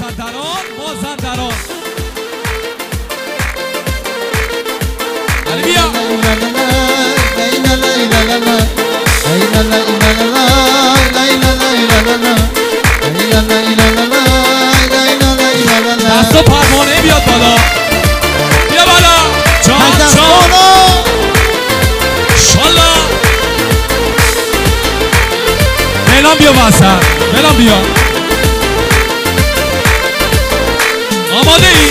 مازندران علی بیا دست و پروانه بیاد بالا بیا بالا جان شالا مهنام بیا واسه مهنام بیا آماده ای؟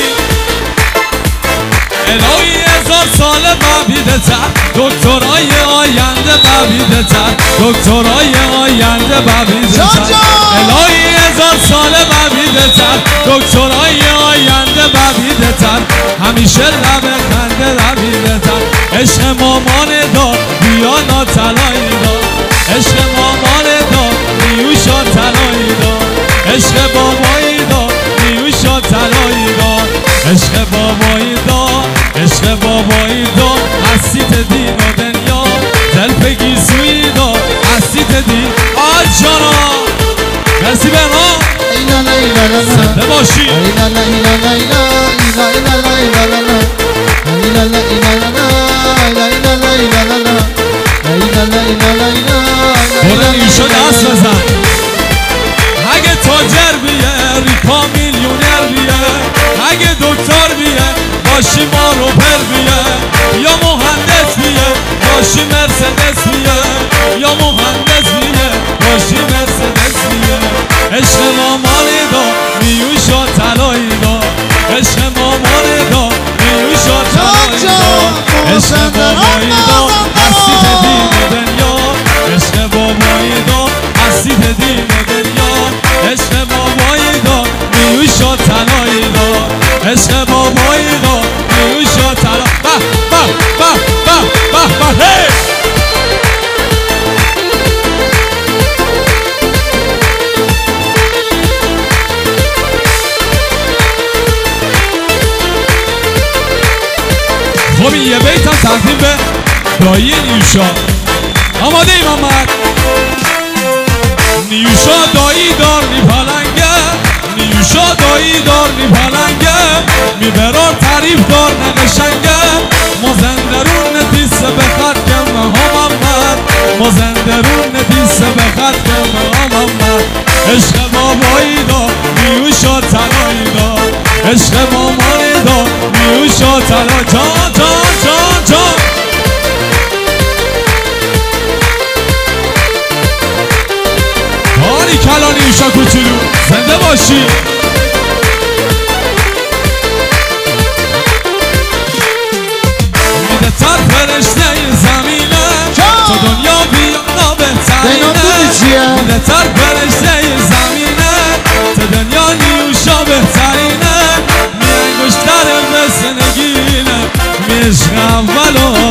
الهی 1000 سال ببیده تر دکترای آینده ببیده تر دکترای آینده ببیده تر الهی 1000 سال ببیده تر دکترای آینده ببیده تر همیشه لب خنده رویده تر عشق مامان دار بیا ناتلایی دار عشق مامان دار نیوشا تلایی دار عشق بابایی دار نیوشا تلایی دار عشق بابایی دار عشق بابایی دار حسیت دین و دنیا دل بگی سوی دار حسیت دین آج جانا مرسی بهنام زنده باشی برو نیوشا دست بزن اگه تاجر بیه ریپا میلیونر بیه اگه دکتر بیه باشی ما رو پر بیه یا مهندس بیه باشی مرسدس بیه یا مهندس بیه باشی مرسدس بیه عشق مامانی دا میوشا تلایی دا عشق مامانی دا میوشا تلایی دا عشق بابایی دا حسیت دین دنیا عشق بابایی دا حسیت دین دنیا عشق بابایی دا میوشا تلایی دا عشق بابایی دا میوشا تلایی به به به به به به هی خب این یه بیت هم تقدیم به دایی نیوشا آماده ای محمد نیوشا دایی دار نی پلنگه نیوشا دایی دار نی پلنگه میبرار تعریف دار نقشنگه مازندرون ندیسه به خط کمه ها محمد مازندرون ندیسه به خط کمه ها محمد عشق بابایی دار نیوشا تلایی دار عشق مامانی دار نیوشا تلایی جان جان جان جان باری کلا نیوشا کوچولو زنده باشی میده تر فرشته زمینه تو دنیا بیا بهترینه میده تر فرشته زمینه تو دنیا نیوشا بهترینه می انگشتر مثل نگینه می عشق اولو